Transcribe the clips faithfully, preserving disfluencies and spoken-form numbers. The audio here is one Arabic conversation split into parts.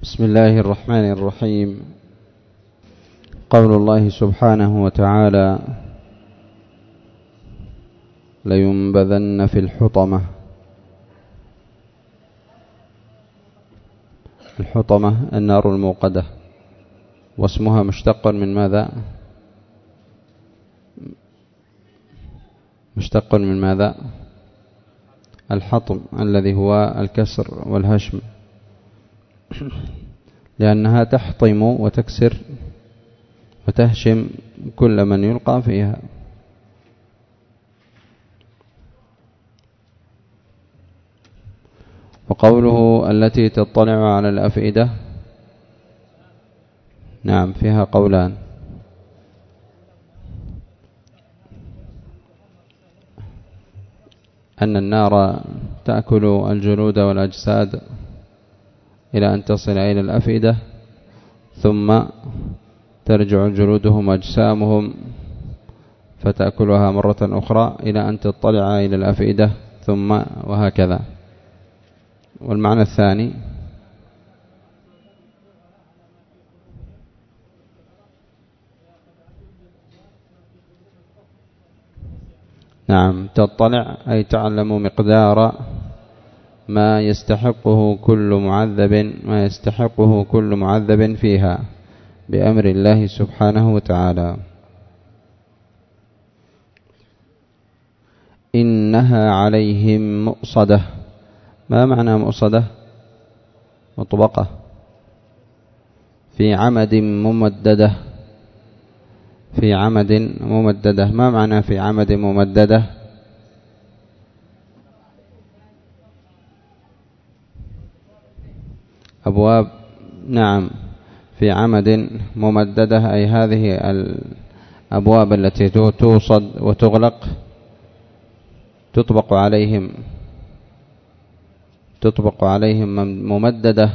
بسم الله الرحمن الرحيم. قول الله سبحانه وتعالى: لينبذن في الحطمة. الحطمة النار الموقدة، واسمها مشتق من ماذا؟ مشتق من ماذا؟ الحطم الذي هو الكسر والهشم، لأنها تحطم وتكسر وتهشم كل من يلقى فيها. وقوله التي تطلع على الأفئدة، نعم فيها قولان: أن النار تأكل الجلود والأجساد إلى أن تصل إلى الأفئدة، ثم ترجع جلودهم وأجسامهم فتأكلها مرة أخرى إلى أن تطلع إلى الأفئدة، ثم وهكذا. والمعنى الثاني: نعم تطلع أي تعلم مقدار ما يستحقه كل معذب ما يستحقه كل معذب فيها بأمر الله سبحانه وتعالى. إنها عليهم مؤصدة. ما معنى مؤصدة؟ مطبقة في عمد ممددة. في عمد ممددة. ما معنى في عمد ممددة؟ أبواب. نعم في عمد ممددة، أي هذه الأبواب التي توصد وتغلق تطبق عليهم تطبق عليهم ممددة،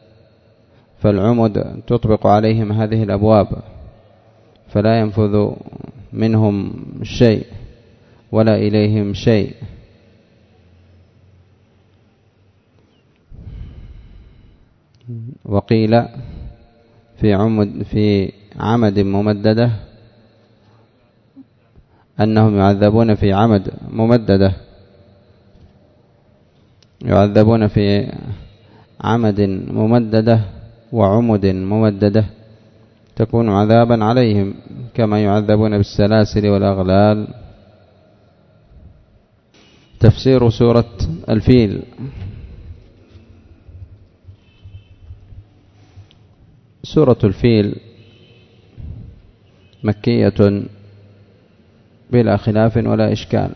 فالعمد تطبق عليهم هذه الأبواب فلا ينفذ منهم شيء ولا إليهم شيء. وقيل في عمد في عمد ممددة أنهم يعذبون في عمد ممددة يعذبون في عمد ممددة وعمد ممددة تكون عذابا عليهم، كما يعذبون بالسلاسل والأغلال. تفسير سورة الفيل. سورة الفيل مكية بلا خلاف ولا إشكال.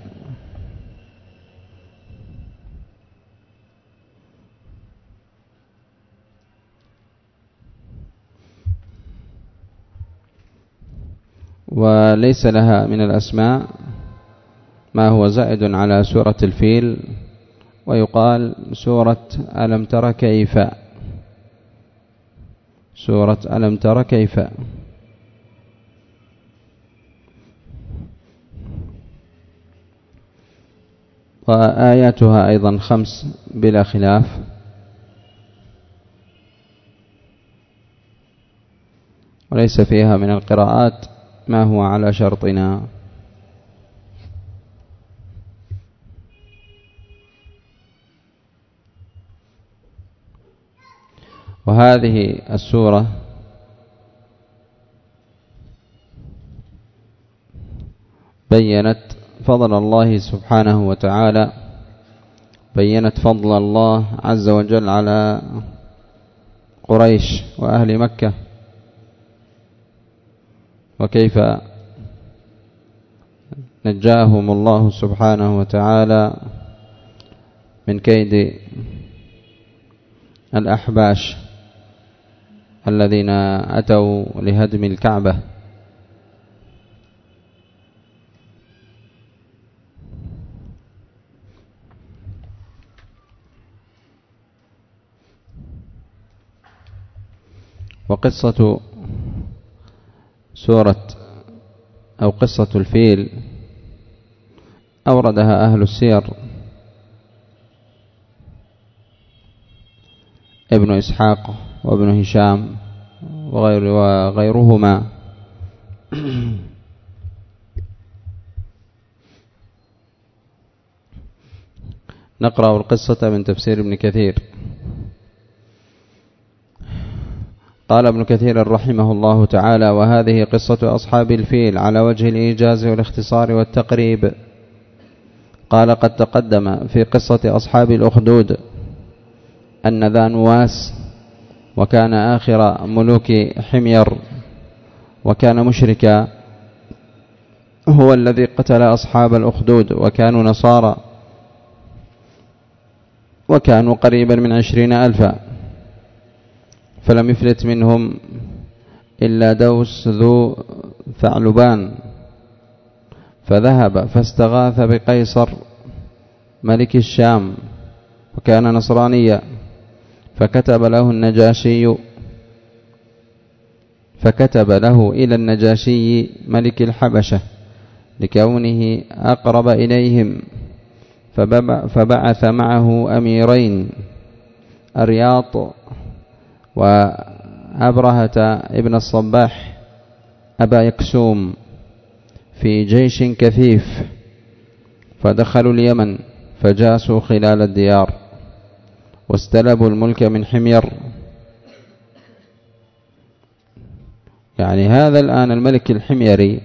وليس لها من الأسماء ما هو زائد على سورة الفيل، ويقال سورة ألم تر كيف. سورة ألم تر كيف. وآياتها أيضا خمس بلا خلاف. وليس فيها من القراءات ما هو على شرطنا. وهذه السورة بيّنت فضل الله سبحانه وتعالى، بيّنت فضل الله عز وجل على قريش وأهل مكة، وكيف نجاهم الله سبحانه وتعالى من كيد الأحباش الذين أتوا لهدم الكعبة. وقصة سورة أو قصة الفيل أوردها أهل السير ابن إسحاق وابن هشام وغير وغيرهما. نقرأ القصة من تفسير ابن كثير. قال ابن كثير رحمه الله تعالى: وهذه قصة أصحاب الفيل على وجه الإيجاز والاختصار والتقريب. قال: قد تقدم في قصة أصحاب الأخدود أن ذا نواس وكان آخر ملوك حمير وكان مشركا، هو الذي قتل أصحاب الأخدود وكانوا نصارى، وكانوا قريبا من عشرين ألفا، فلم يفلت منهم إلا دوس ذو ثعلبان، فذهب فاستغاث بقيصر ملك الشام وكان نصرانيا، فكتب له النجاشي فكتب له إلى النجاشي ملك الحبشة لكونه أقرب إليهم، فبعث معه أميرين أرياط وأبرهة ابن الصباح أبا يكسوم في جيش كثيف، فدخلوا اليمن فجاسوا خلال الديار واستلبوا الملك من حمير. يعني هذا الآن الملك الحميري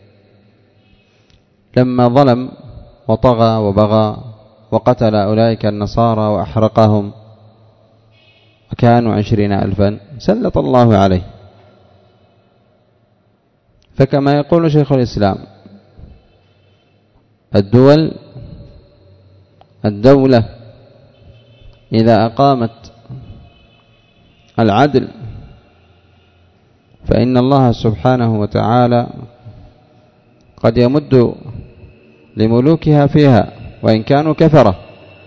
لما ظلم وطغى وبغى وقتل أولئك النصارى وأحرقهم وكانوا عشرين ألفا، سلط الله عليه. فكما يقول شيخ الإسلام: الدول الدولة إذا أقامت العدل فإن الله سبحانه وتعالى قد يمد لملوكها فيها وإن كانوا كثرة،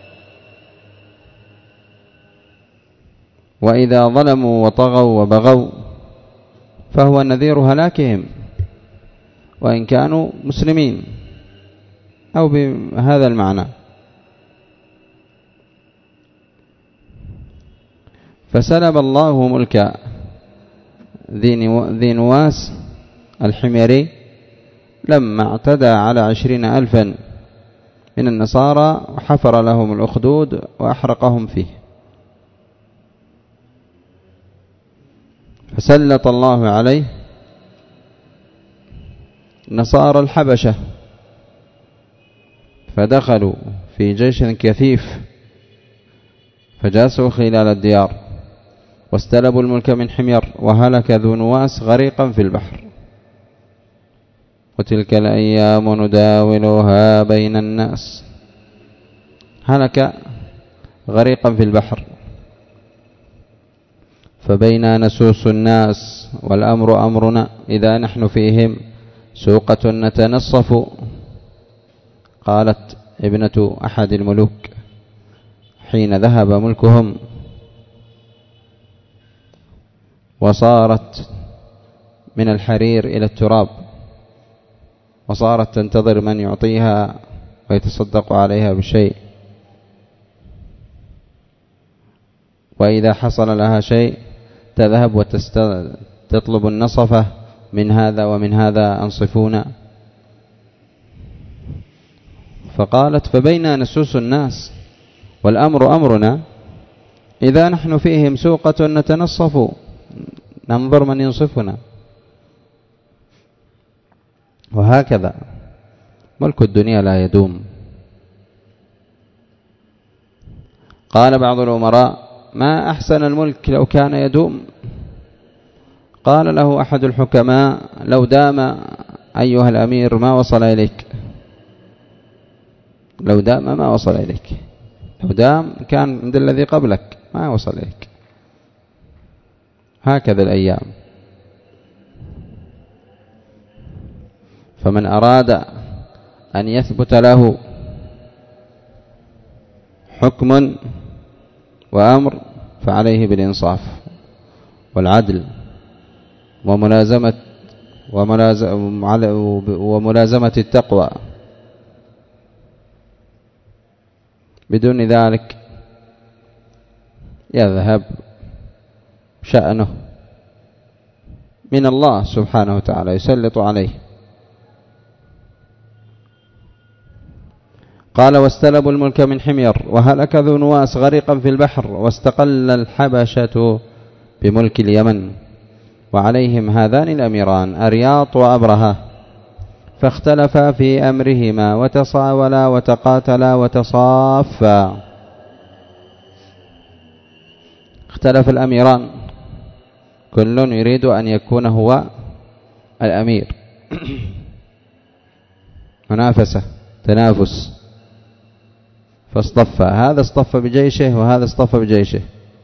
وإذا ظلموا وطغوا وبغوا فهو نذير هلاكهم وإن كانوا مسلمين، أو بهذا المعنى. فسلب الله ملك ذي نواس الحميري لما اعتدى على عشرين ألفا من النصارى وحفر لهم الأخدود وأحرقهم فيه. فسلط الله عليه نصارى الحبشة فدخلوا في جيش كثيف فجاسوا خلال الديار واستلبوا الملك من حمير، وهلك ذو نواس غريقا في البحر. وتلك الأيام نداولها بين الناس، هلك غريقا في البحر. فبينا نسوس الناس والأمر أمرنا إذا نحن فيهم سوقة نتنصف. قالت ابنة أحد الملوك حين ذهب ملكهم وصارت من الحرير إلى التراب، وصارت تنتظر من يعطيها ويتصدق عليها بشيء، وإذا حصل لها شيء تذهب وتطلب النصفة من هذا ومن هذا أنصفونا. فقالت: فبينا نسوس الناس والأمر أمرنا إذا نحن فيهم سوقة نتنصف، ننظر من ينصفنا. وهكذا ملك الدنيا لا يدوم. قال بعض الأمراء: ما أحسن الملك لو كان يدوم. قال له أحد الحكماء: لو دام أيها الأمير ما وصل إليك، لو دام ما وصل إليك، لو دام كان عند الذي قبلك ما وصل إليك. هكذا الأيام. فمن أراد أن يثبت له حكم وأمر فعليه بالإنصاف والعدل وملازمة وملازمة التقوى. بدون ذلك يذهب شأنه من الله سبحانه وتعالى يسلط عليه. قال واستلبوا الملك من حمير وهلك ذو نواس غريقا في البحر واستقل الحبشة بملك اليمن وعليهم هذان الأميران أرياط وأبرهة فاختلفا في أمرهما وتصاولا وتقاتلا وتصافا. اختلف الأميران كل يريد أن يكون هو الأمير منافسة تنافس، فاصطفى هذا اصطفى بجيشه وهذا اصطفى بجيشه،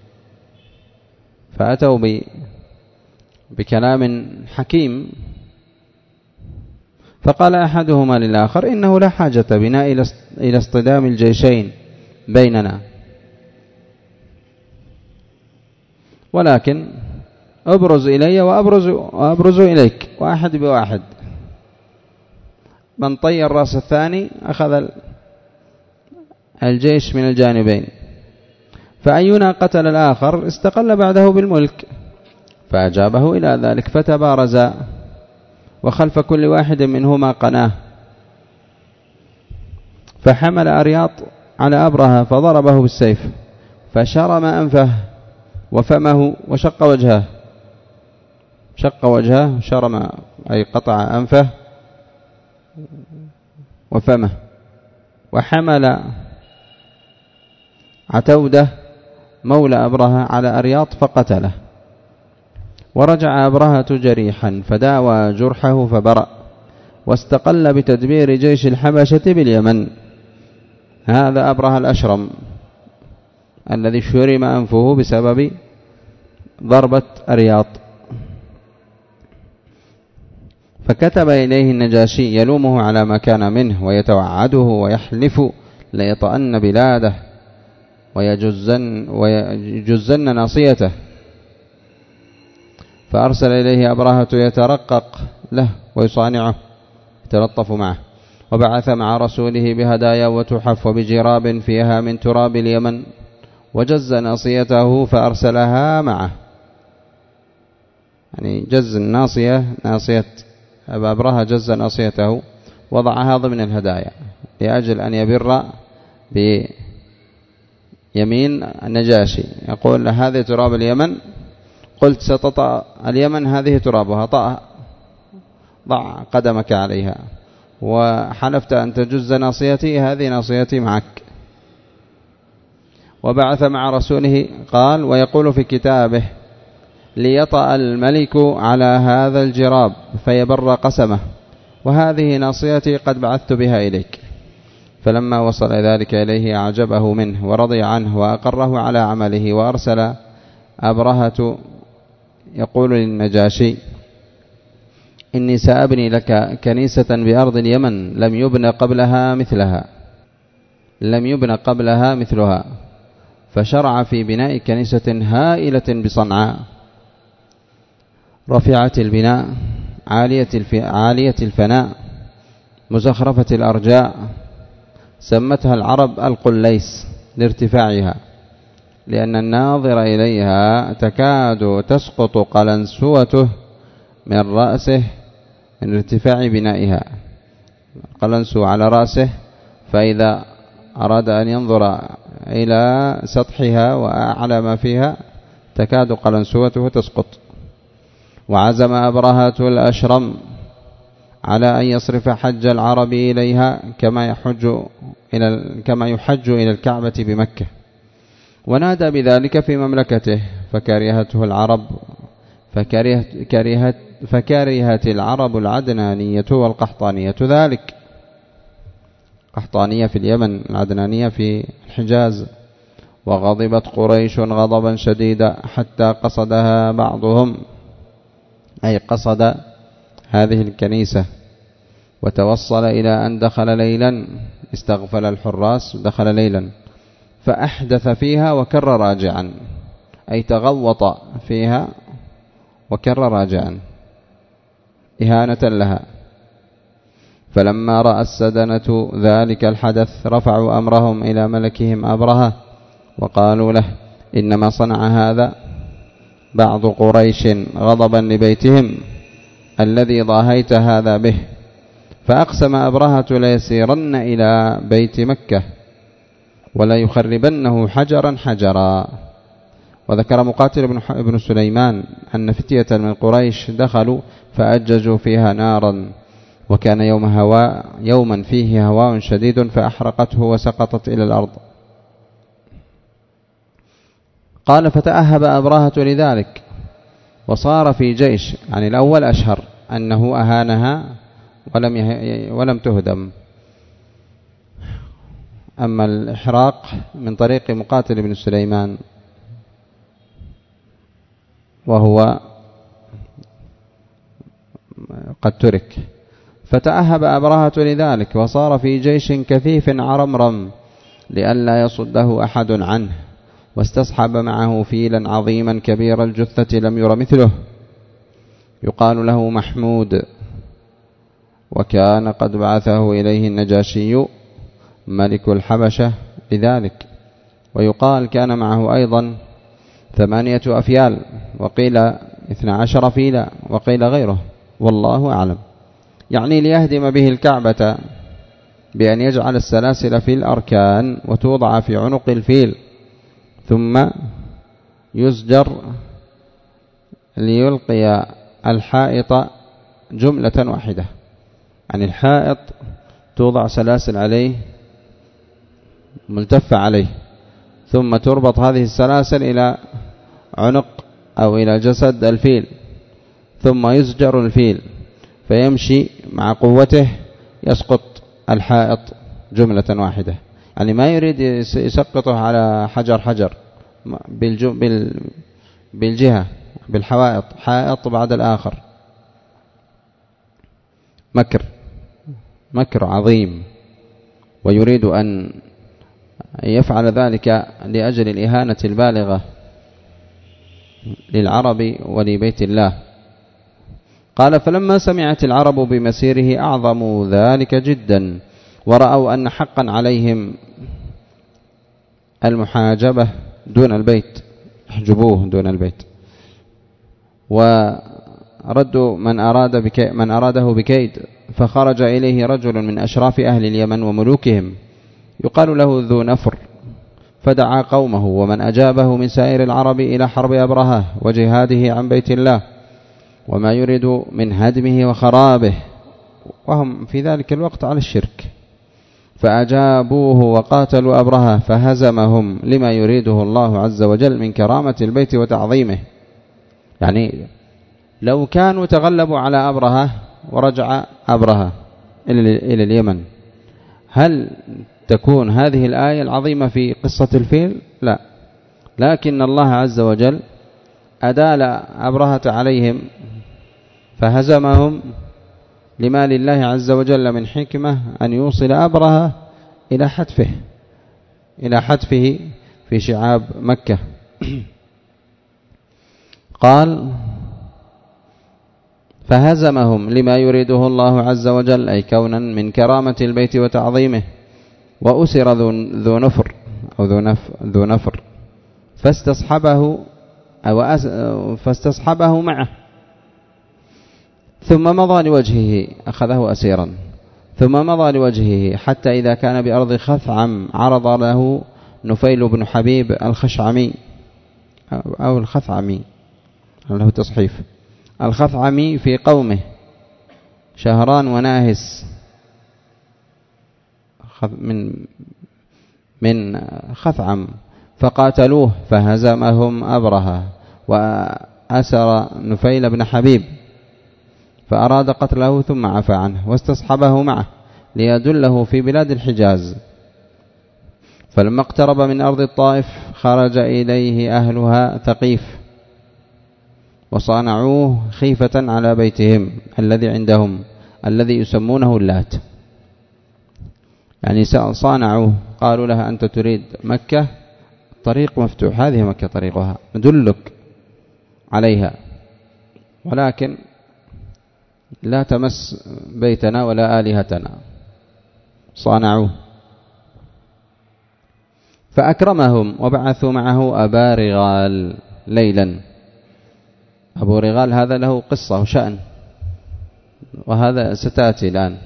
فأتوا بكلام حكيم. فقال أحدهما للآخر إنه لا حاجة بنا إلى اصطدام الجيشين بيننا، ولكن أبرز إلي وأبرز, وأبرز إليك واحد بواحد، من طي الرأس الثاني أخذ الجيش من الجانبين، فأينا قتل الآخر استقل بعده بالملك. فأجابه إلى ذلك فتبارزا وخلف كل واحد منهما قناه، فحمل أرياط على أبرهة فضربه بالسيف فشرم أنفه وفمه وشق وجهه، شق وجهه شرم أي قطع أنفه وفمه. وحمل عتودة مولى أبرهة على أرياط فقتله، ورجع أبرهة جريحا فداوى جرحه فبرأ واستقل بتدبير جيش الحبشة باليمن. هذا أبرهة الأشرم الذي شرم أنفه بسبب ضربة أرياط. فكتب إليه النجاشي يلومه على ما كان منه ويتوعده ويحلف ليطأن بلاده ويجزن, ويجزن ناصيته، فأرسل إليه أبرهة يترقق له ويصانعه يتلطف معه، وبعث مع رسوله بهدايا وتحف وبجراب فيها من تراب اليمن، وجز ناصيته فأرسلها معه. يعني جز الناصية ناصية أبا أبرهة جز ناصيته وضعها ضمن الهدايا لأجل أن يبر بيمين النجاشي، يقول هذه تراب اليمن، قلت ستطأ اليمن هذه ترابها، طأ ضع قدمك عليها، وحلفت أن تجز ناصيتي هذه ناصيتي معك. وبعث مع رسوله قال ويقول في كتابه ليطأ الملك على هذا الجراب فيبر قسمه، وهذه ناصيتي قد بعثت بها إليك. فلما وصل ذلك إليه أعجبه منه ورضي عنه وأقره على عمله، وأرسل أبرهة يقول للنجاشي إني سأبني لك كنيسة بأرض اليمن لم يبن قبلها مثلها لم يبن قبلها مثلها فشرع في بناء كنيسة هائلة بصنعاء رفيعة البناء عالية الفناء مزخرفة الأرجاء، سمتها العرب القليس لارتفاعها، لأن الناظر إليها تكاد تسقط قلنسوته من رأسه من ارتفاع بنائها، قلنسو على رأسه، فإذا أراد أن ينظر إلى سطحها وأعلى ما فيها تكاد قلنسوته تسقط. وعزم أبرهة الأشرم على أن يصرف حج العرب إليها كما يحج إلى كما يحج إلى الكعبة بمكة، ونادى بذلك في مملكته فكرهته العرب فكرهت كرهت فكرهت العرب العدنانية والقحطانية ذلك، قحطانية في اليمن، العدنانية في الحجاز. وغضبت قريش غضبا شديدا حتى قصدها بعضهم، أي قصد هذه الكنيسة، وتوصل إلى أن دخل ليلا، استغفل الحراس دخل ليلا فأحدث فيها وكر راجعا، أي تغوط فيها وكر راجعا إهانة لها. فلما رأى السدنة ذلك الحدث رفعوا أمرهم إلى ملكهم أبرهة وقالوا له إنما صنع هذا بعض قريش غضبا لبيتهم الذي ضاهيت هذا به، فأقسم أبرهة ليسيرن إلى بيت مكة ولا يخربنه حجرا حجرا. وذكر مقاتل بن سليمان أن فتية من قريش دخلوا فأججوا فيها نارا، وكان يوم هواء يوما فيه هواء شديد فأحرقته وسقطت إلى الأرض. قال فتأهب أبرهة لذلك وصار في جيش، يعني الأول أشهر أنه أهانها ولم ولم تهدم، أما الإحراق من طريق مقاتل بن سليمان وهو قد ترك. فتأهب أبرهة لذلك وصار في جيش كثيف عرمرم لئلا يصده أحد عنه، واستصحب معه فيلا عظيما كبير الجثة لم ير مثله يقال له محمود، وكان قد بعثه إليه النجاشي ملك الحبشة بذلك. ويقال كان معه أيضا ثمانية أفيال، وقيل اثنى عشر فيلا، وقيل غيره، والله أعلم. يعني ليهدم به الكعبة بأن يجعل السلاسل في الأركان وتوضع في عنق الفيل ثم يزجر ليلقي الحائط جملة واحدة، يعني الحائط توضع سلاسل عليه ملتفة عليه، ثم تربط هذه السلاسل إلى عنق أو إلى جسد الفيل، ثم يزجر الفيل فيمشي مع قوته يسقط الحائط جملة واحدة. يعني ما يريد يسقطه على حجر حجر بالجهة بالحوائط، حائط بعد الآخر. مكر مكر عظيم، ويريد أن يفعل ذلك لأجل الإهانة البالغة للعرب ولبيت الله. قال فلما سمعت العرب بمسيره أعظموا ذلك جدا، ورأوا أن حقا عليهم المحاجبة دون البيت، احجبوه دون البيت. وردوا من أراد بكي من أراده بكيد، فخرج إليه رجل من أشراف أهل اليمن وملوكهم يقال له ذو نفر، فدعا قومه ومن أجابه من سائر العرب إلى حرب أبرهة وجهاده عن بيت الله وما يريد من هدمه وخرابه، وهم في ذلك الوقت على الشرك. فأجابوه وقاتلوا أبرهة فهزمهم لما يريده الله عز وجل من كرامة البيت وتعظيمه. يعني لو كانوا تغلبوا على أبرهة ورجع أبرهة إلى اليمن، هل تكون هذه الآية العظيمة في قصة الفيل؟ لا، لكن الله عز وجل أدال أبرهة عليهم فهزمهم لما لله عز وجل من حكمة أن يوصل أبرهة إلى حتفه إلى حتفه في شعاب مكة. قال فهزمهم لما يريده الله عز وجل، أي كونا من كرامة البيت وتعظيمه. وأسر ذو نفر أو ذو, نف ذو نفر فاستصحبه أو فاستصحبه معه، ثم مضى لوجهه، أخذه أسيرا، ثم مضى لوجهه حتى إذا كان بأرض خثعم عرض له نفيل بن حبيب الخشعمي أو الخثعمي، له تصحيف، الخثعمي في قومه شهران وناهس من من خثعم، فقاتلوه فهزمهم أبرهة وأسر نفيل بن حبيب، فأراد قتله ثم عفى عنه واستصحبه معه ليدله في بلاد الحجاز. فلما اقترب من أرض الطائف خرج إليه أهلها ثقيف وصانعوه خيفة على بيتهم الذي عندهم الذي يسمونه اللات. يعني صانعوه، قالوا لها أنت تريد مكة، طريق مفتوح، هذه مكة طريقها، ندلك عليها، ولكن لا تمس بيتنا ولا آلهتنا. صانعوه فأكرمهم وبعثوا معه أبا رغال ليلا أبو رغال هذا له قصة وشأن، وهذا ستأتي الآن.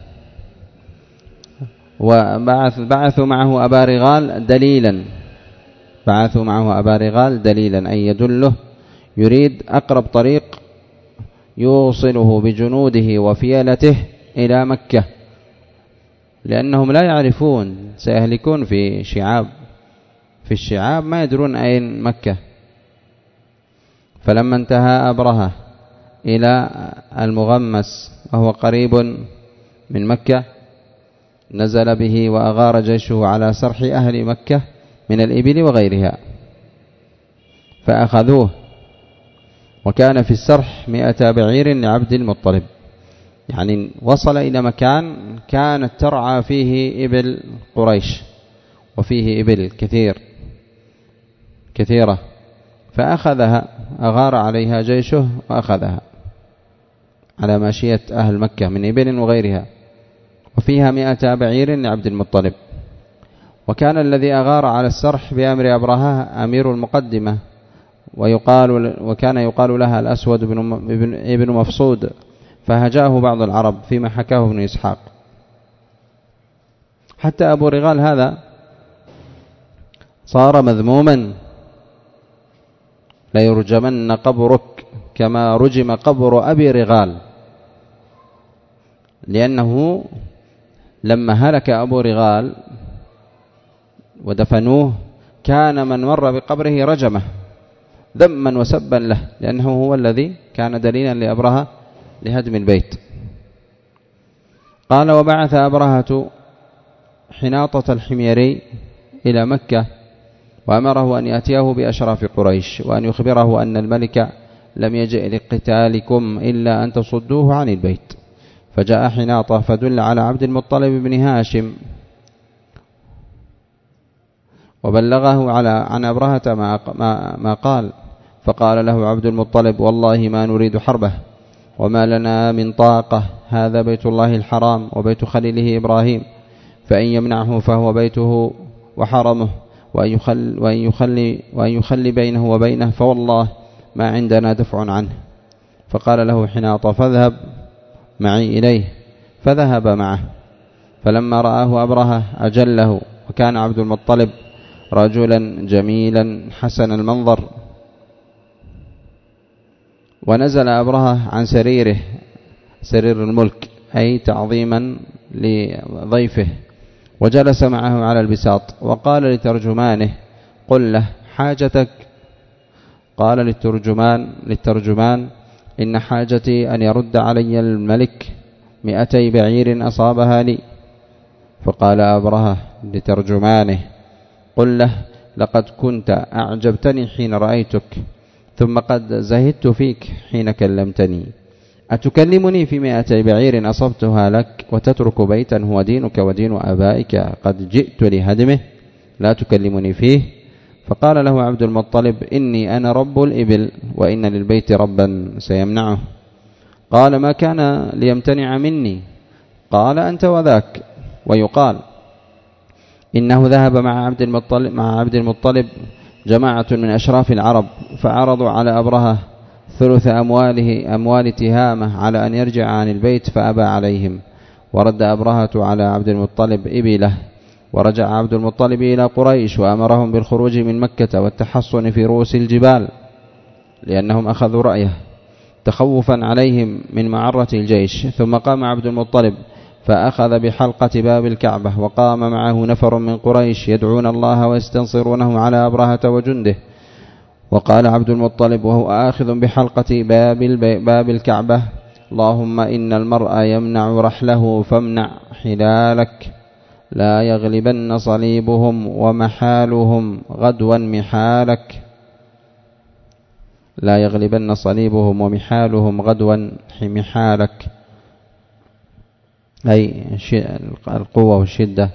وبعث بعثوا معه أبا رغال دليلا بعثوا معه أبا رغال دليلا أي يدله، يريد أقرب طريق يوصله بجنوده وفيلته إلى مكة، لأنهم لا يعرفون، سيهلكون في شعاب في الشعاب ما يدرون أين مكة. فلما انتهى أبرهة إلى المغمس وهو قريب من مكة نزل به وأغار جيشه على سرح أهل مكة من الإبل وغيرها فأخذوه، وكان في السرح مئة بعير لعبد المطلب، يعني وصل إلى مكان كانت ترعى فيه إبل قريش وفيه إبل كثير كثيرة، فأخذها، أغار عليها جيشه وأخذها على ماشية أهل مكة من إبل وغيرها، وفيها مئة بعير لعبد المطلب. وكان الذي أغار على السرح بأمر أبرهة أمير المقدمة، ويقال وكان يقال لها الأسود بن ابن مفصود، فهجاه بعض العرب فيما حكاه ابن إسحاق. حتى أبو رغال هذا صار مذموما، ليرجمن قبرك كما رجم قبر أبي رغال، لأنه لما هلك أبو رغال ودفنوه كان من مر بقبره رجمه ذما وسبا له، لأنه هو الذي كان دليلا لأبرهة لهدم البيت. قال: وبعث أبرهة حناطة الحميري إلى مكة وأمره أن يأتيه بأشراف قريش وأن يخبره أن الملك لم يجئ لقتالكم إلا أن تصدوه عن البيت. فجاء حناطة فدل على عبد المطلب بن هاشم وبلغه على عن أبرهة ما, ما, ما قال، فقال له عبد المطلب: والله ما نريد حربه وما لنا من طاقة، هذا بيت الله الحرام وبيت خليله إبراهيم، فإن يمنعه فهو بيته وحرمه، وأن يخلي, وأن يخلي, وأن يخلي بينه وبينه فوالله ما عندنا دفع عنه. فقال له حناطة: فاذهب معي إليه. فذهب معه، فلما رآه أبرهة أجله، وكان عبد المطلب رجلا جميلا حسن المنظر. ونزل أبرهة عن سريره، سرير الملك، أي تعظيما لضيفه، وجلس معه على البساط، وقال لترجمانه: قل له حاجتك. قال للترجمان للترجمان: إن حاجتي أن يرد علي الملك مئتي بعير أصابها لي. فقال أبرهة لترجمانه: قل له لقد كنت أعجبتني حين رأيتك، ثم قد زهدت فيك حين كلمتني، أتكلمني في مئتي بعير أصبتها لك وتترك بيتا هو دينك ودين آبائك قد جئت لهدمه، لا تكلمني فيه؟ فقال له عبد المطلب: إني أنا رب الإبل وإن للبيت ربا سيمنعه. قال: ما كان ليمتنع مني؟ قال: أنت وذاك. ويقال إنه ذهب مع عبد المطلب مع عبد المطلب جماعة من أشراف العرب، فعرضوا على أبرهة ثلث أمواله أموال تهامة على أن يرجع عن البيت، فأبى عليهم، ورد أبرهة على عبد المطلب إبله. ورجع عبد المطلب إلى قريش وأمرهم بالخروج من مكة والتحصن في رؤوس الجبال، لأنهم أخذوا رأيه تخوفا عليهم من معرة الجيش. ثم قام عبد المطلب فأخذ بحلقة باب الكعبة، وقام معه نفر من قريش يدعون الله ويستنصرونه على أبرهة وجنده. وقال عبد المطلب وهو آخذ بحلقة باب, باب الكعبة: اللهم إن المرء يمنع رحله فامنع حلالك، لا يغلبن صليبهم ومحالهم غدوا محالك لا يغلبن صليبهم ومحالهم غدوا محالك، أي القوة والشدة.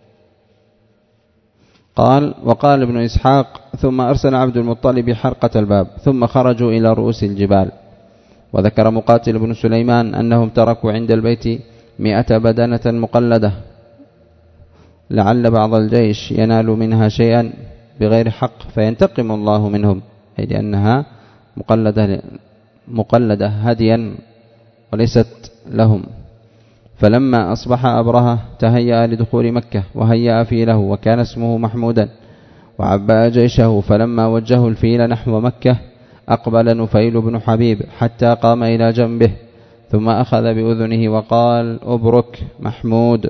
قال: وقال ابن إسحاق: ثم أرسل عبد المطلب حرقة الباب، ثم خرجوا إلى رؤوس الجبال. وذكر مقاتل بن سليمان أنهم تركوا عند البيت مئة بدنة مقلدة، لعل بعض الجيش ينال منها شيئا بغير حق فينتقم الله منهم، أي لأنها مقلدة مقلدة هديا وليست لهم. فلما أصبح أبرهة تهيأ لدخول مكة وهيأ فيله وكان اسمه محمودا وعبأ جيشه، فلما وجهوا الفيل نحو مكة أقبل نفيل بن حبيب حتى قام إلى جنبه ثم أخذ بأذنه وقال أبرك محمود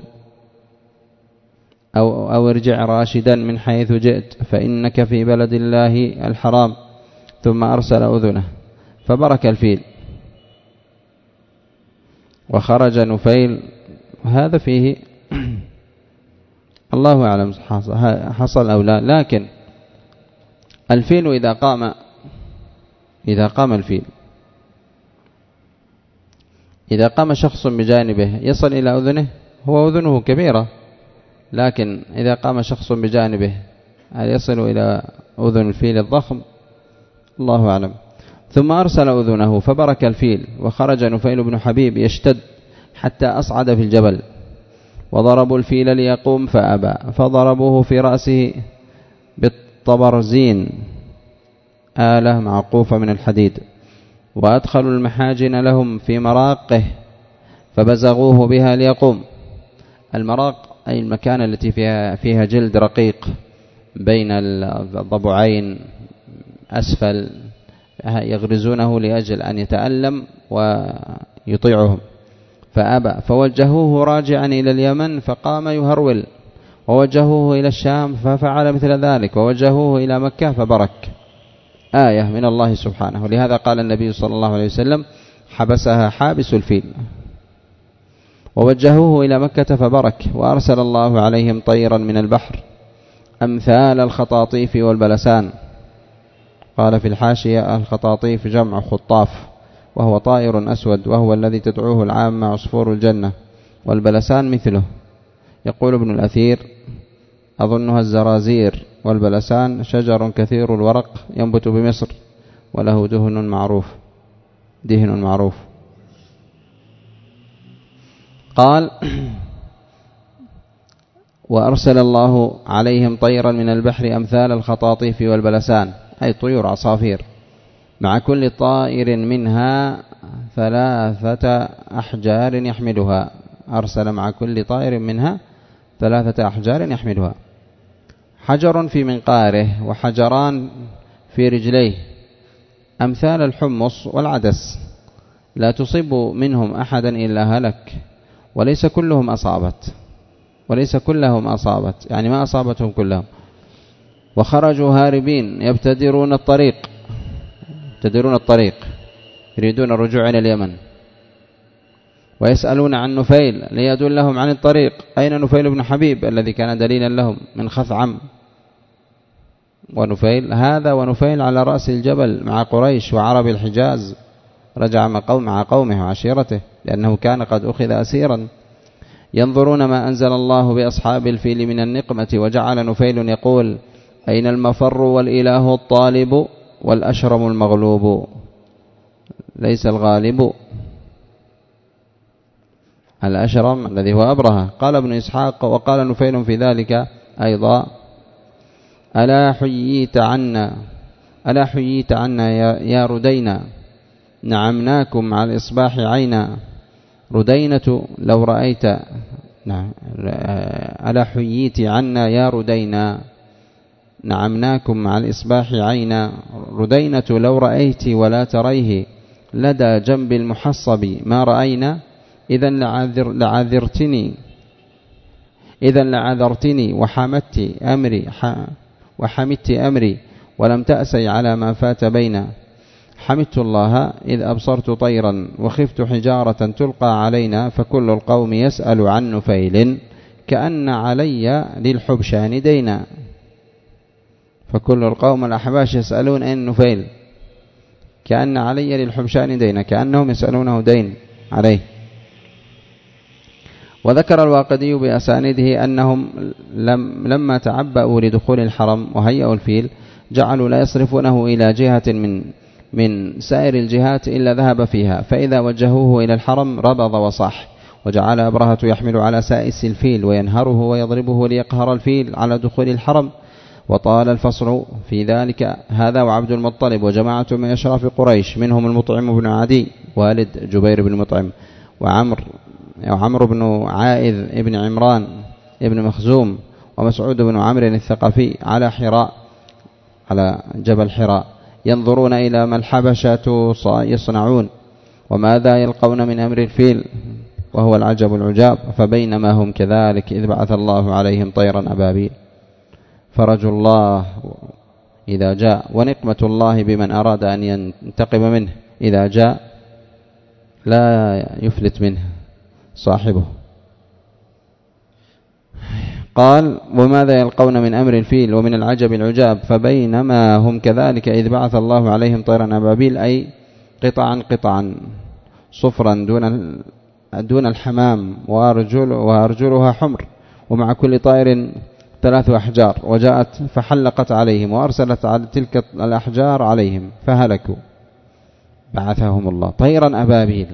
أو, أو ارجع راشدا من حيث جئت فإنك في بلد الله الحرام. ثم أرسل أذنه فبرك الفيل وخرج نفيل. هذا فيه الله أعلم حصل أو لا، لكن الفيل إذا قام إذا قام الفيل إذا قام شخص بجانبه يصل إلى أذنه، هو أذنه كبيرة، لكن إذا قام شخص بجانبه هل يصل إلى أذن الفيل الضخم؟ الله أعلم. ثم أرسل أذنه فبرك الفيل وخرج نفيل بن حبيب يشتد حتى أصعد في الجبل، وضربوا الفيل ليقوم فأبى، فضربوه في رأسه بالطبرزين آلة معقوفة من الحديد، وأدخلوا المحاجن لهم في مراقه فبزغوه بها ليقوم. المراق أي المكان التي فيها, فيها جلد رقيق بين الضبعين أسفل، يغرزونه لأجل أن يتألم ويطيعهم، فأبى، فوجهوه راجعا إلى اليمن فقام يهرول، ووجهوه إلى الشام ففعل مثل ذلك، ووجهوه إلى مكة فبرك. آية من الله سبحانه. ولهذا قال النبي صلى الله عليه وسلم حبسها حابس الفيل. ووجهوه إلى مكة فبرك، وأرسل الله عليهم طيرا من البحر أمثال الخطاطيف والبلسان. قال في الحاشية الخطاطيف جمع خطاف، وهو طائر أسود، وهو الذي تدعوه العامة عصفور الجنة، والبلسان مثله. يقول ابن الأثير أظنها الزرازير، والبلسان شجر كثير الورق ينبت بمصر وله دهن معروف دهن معروف. قال وأرسل الله عليهم طيرا من البحر أمثال الخطاطيف والبلسان، أي طيور عصافير، مع كل طائر منها ثلاثة أحجار يحملها. أرسل مع كل طائر منها ثلاثة أحجار يحملها، حجر في منقاره وحجران في رجليه، أمثال الحمص والعدس، لا تصيب منهم أحدا إلا هلك، وليس كلهم أصابت وليس كلهم أصابت يعني ما أصابتهم كلهم. وخرجوا هاربين يبتدرون الطريق يبتدرون الطريق يريدون الرجوع إلى اليمن، ويسألون عن نفيل ليدلهم عن الطريق. أين نفيل بن حبيب الذي كان دليلا لهم من خثعم؟ ونفيل هذا ونفيل على رأس الجبل مع قريش وعرب الحجاز، رجع مع قومه وعشيرته لأنه كان قد أخذ أسيرا. ينظرون ما أنزل الله بأصحاب الفيل من النقمة، وجعل نفيل يقول أين المفر والإله الطالب والأشرم المغلوب ليس الغالب. الأشرم الذي هو أبرهة. قال ابن إسحاق وقال نفيل في ذلك أيضا ألا حييت عنا ألا حييت عنا يا, يا ردينا نعمناكم مع الإصباح عينا. ردينة لو رأيت نعم ألا حييت عنا يا ردينا نعمناكم مع الإصباح عينا. ردينة لو رأيت ولا تريه لدى جنب المحصب ما رأينا. إذا لعذر لعذرتني إذا لعذرتني وحمدت أمري وحمدت أمري ولم تأسي على ما فات بينا. حمدت الله إذ أبصرت طيرا وخفت حجارة تلقى علينا. فكل القوم يسأل عن نفيل كأن علي للحبشان دينا. فكل القوم الأحباش يسألون أين نفيل كأن علي للحبشان دينا، كأنهم يسألونه دين عليه. وذكر الواقدي بأسانيده أنهم لم لما تعبأوا لدخول الحرم وهيئوا الفيل جعلوا لا يصرفونه إلى جهة من من سائر الجهات إلا ذهب فيها، فإذا وجهوه إلى الحرم ربض وصح. وجعل أبرهة يحمل على سائس الفيل وينهره ويضربه ليقهر الفيل على دخول الحرم، وطال الفصل في ذلك هذا وعبد المطلب وجماعة من أشراف قريش منهم المطعم بن عدي والد جبير بن مطعم وعمر وعمر بن عائذ ابن عمران ابن مخزوم ومسعود بن عمرو الثقفي على حراء على جبل حراء ينظرون إلى ما الحبشة يصنعون وماذا يلقون من أمر الفيل وهو العجب العجاب. فبينما هم كذلك إذ بعث الله عليهم طيرا أبابيل. فرج الله إذا جاء ونقمة الله بمن أراد أن ينتقم منه إذا جاء لا يفلت منه صاحبه. قال وماذا يلقون من أمر الفيل ومن العجب العجاب. فبينما هم كذلك إذ بعث الله عليهم طيرا أبابيل أي قطعا قطعا صفرا دون دون الحمام وأرجل وأرجلها حمر ومع كل طائر ثلاث أحجار وجاءت فحلقت عليهم وأرسلت على تلك الأحجار عليهم فهلكوا. بعثهم الله طيرا أبابيل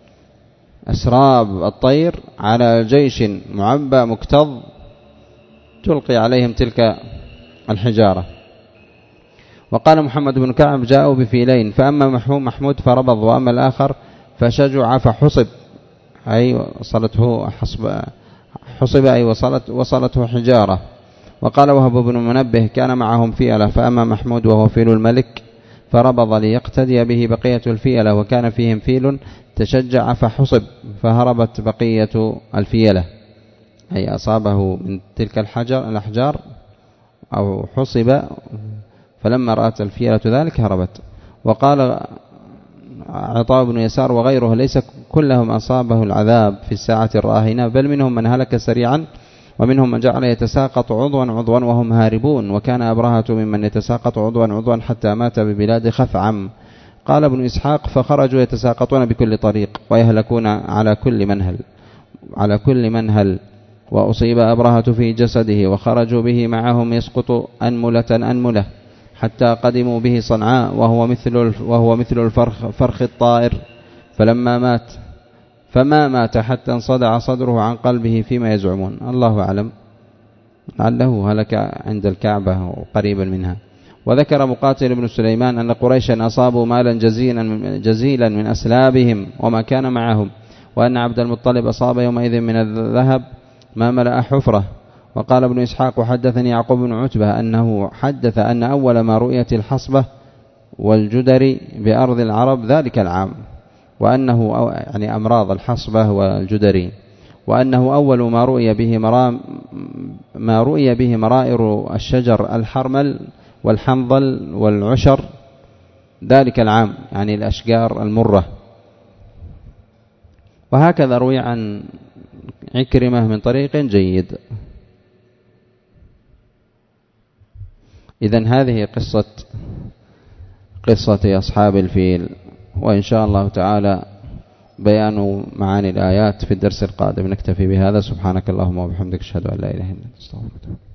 أسراب الطير على جيش معبى مكتظ تلقي عليهم تلك الحجارة. وقال محمد بن كعب جاءوا بفيلين فأما محمود فربض وأما الآخر فشجع فحصب أي وصلته حصب حصب أي وصلت وصلته حجارة. وقال وهب بن منبه كان معهم فيلة فأما محمود وهو فيل الملك فربض ليقتدي به بقية الفيلة وكان فيهم فيل تشجع فحصب فهربت بقية الفيلة أي أصابه من تلك الحجر الأحجار أو حصب فلما رأت الفيلة ذلك هربت. وقال عطاء بن يسار وغيره ليس كلهم أصابه العذاب في الساعة الراهنة بل منهم من هلك سريعا ومنهم من جعل يتساقط عضوا عضوا وهم هاربون وكان أبرهة ممن يتساقط عضوا عضوا حتى مات ببلاد خثعم. قال ابن إسحاق فخرجوا يتساقطون بكل طريق ويهلكون على كل منهل على كل منهل وأصيب أبرهة في جسده وخرجوا به معهم يسقط أنملة أنملة حتى قدموا به صنعاء وهو مثل وهو مثل الفرخ فرخ الطائر فلما مات فما مات حتى انصدع صدره عن قلبه فيما يزعمون. الله أعلم لعله هلك عند الكعبة وقريبا منها. وذكر مقاتل بن سليمان أن قريشا أصابوا مالا جزيلا جزيلا من أسلابهم وما كان معهم وأن عبد المطلب أصاب يومئذ من الذهب ما ملأ حفرة. وقال ابن إسحاق وحدثني يعقوب بن عتبة أنه حدث أن أول ما رؤيت الحصبة والجدري بأرض العرب ذلك العام وأنه يعني أمراض الحصبة والجدري وأنه أول ما رؤي به مرام ما رؤي به مرائر الشجر الحرمل والحنظل والعشر ذلك العام يعني الأشجار المرة. وهكذا روي عن عكرمة من طريق جيد. إذن هذه قصة قصة أصحاب الفيل وإن شاء الله تعالى بيان معاني الآيات في الدرس القادم. نكتفي بهذا. سبحانك اللهم وبحمدك أشهد أن لا إله إلا أنت أستغفرك.